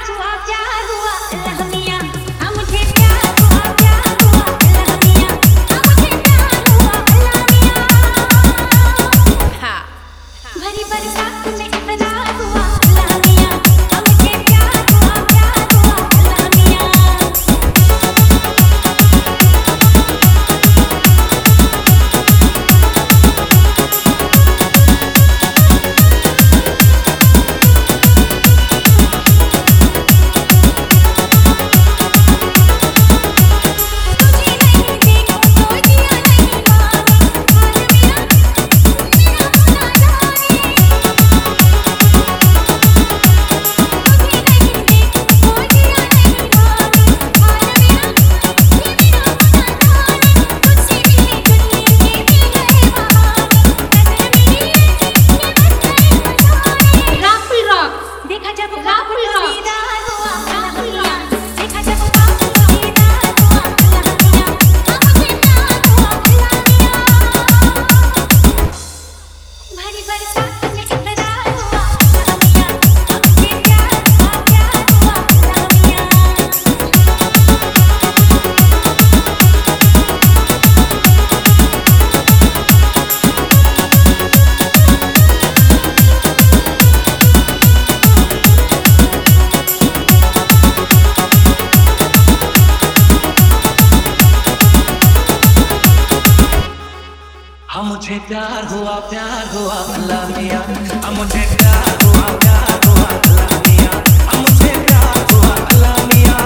मुझे प्यार हुआ अल्लाह मियां। मुझे प्यार हुआ अल्लाह मियां। मुझे प्यार हुआ अल्लाह मियां।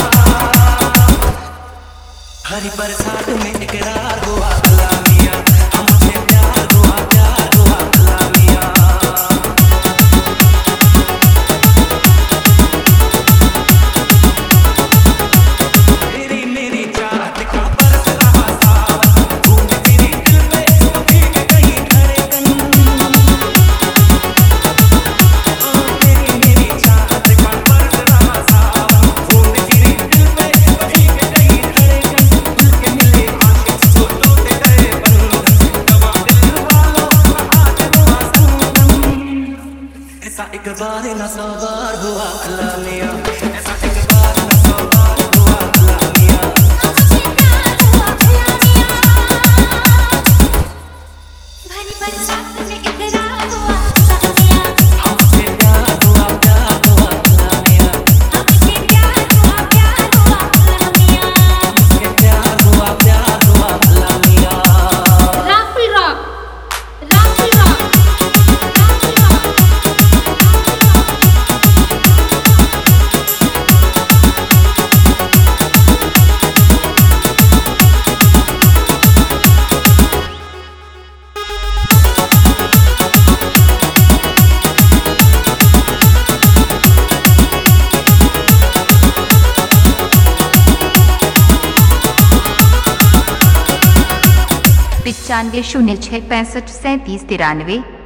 हरी बरसात में इकरार हुआ अल्लाह मियां। मुझे प्यार हुआ अल्लाह मियां। मेरी चाहत का बरस रहा सावन, घूम फिरी दिल पे भीग गई धड़कन। मेरी चाहत का बरस रहा सावन, घूम फिरी दिल पे भीग गई धड़कन। दिल के मिले आशिक जो टूट गए बंधन, गवा दिल वालों का आज हुआ संगम। ऐसा एक बार न सौ बार हुआ अल्लाह मियां। ऐसा एक बार न सौ बार हुआ अल्लाह मियां। भरी बरसात में इकरार हुआ अल्लाह मियां। मुझे प्यार हुआ अल्लाह मियां। मुझे प्यार हुआ अल्लाह मियां। मुझे प्यार हुआ अल्लाह मियां। राफुल रॉक, राफुल रॉक, राफुल रॉक। $95 06 65 37 93